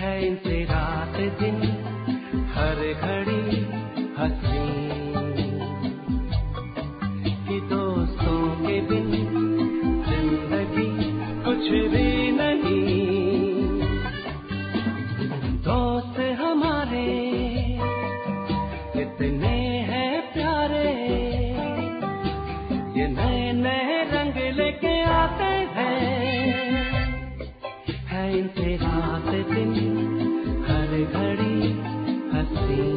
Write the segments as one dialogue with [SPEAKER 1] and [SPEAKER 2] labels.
[SPEAKER 1] है इनसे रात दिन हर घड़ी हंसी कि दोस्तों के बिन जिंदगी कुछ भी नहीं। दोस्त हमारे इतने हैं प्यारे, ये नए नए रंग लेके आते हैं, है इनसे रात दिन हर घड़ी हंसी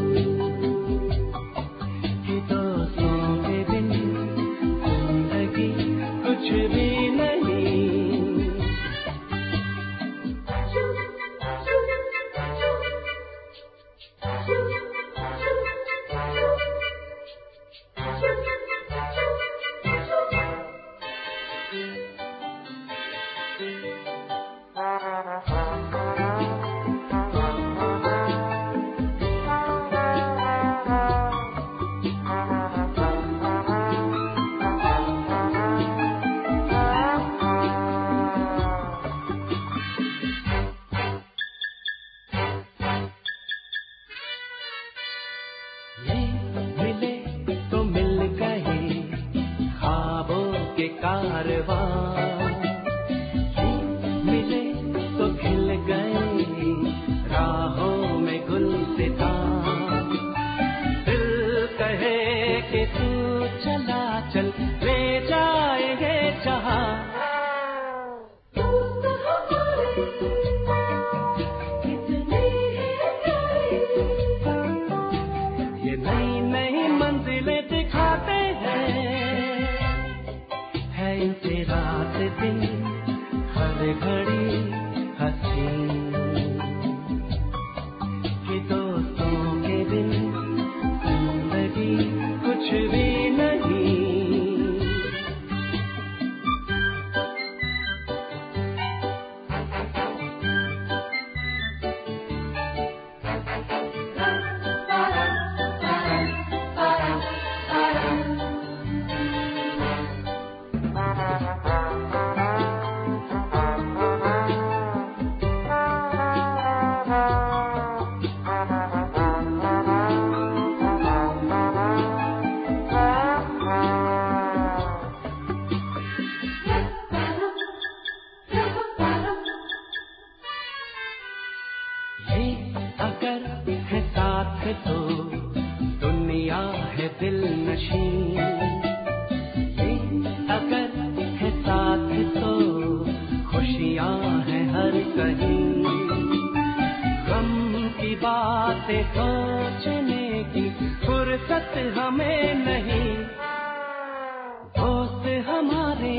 [SPEAKER 1] कि दोस्तों के बिन जिंदगी कुछ भी नहीं। मिले तो खिल गए राहों में गुल सिता, दिल कहे कि तू चला चल ले जाएंगे जहाँ। ये नई नई मंजिलें दिखाते हैं, है इनसे रात दिन हर घड़ी हंसी कि दोस्तों के बिन जिंदगी कुछ भी नहीं। अगर है साथ तो दुनिया है दिल नशीं, अगर है साथ तो खुशियाँ हैं हर कहीं। गम की बातें सोचने की फुर्सत हमें नहीं, दोस्त हमारे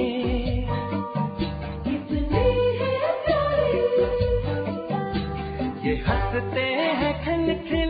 [SPEAKER 1] ये हंसते हैं खिल खिल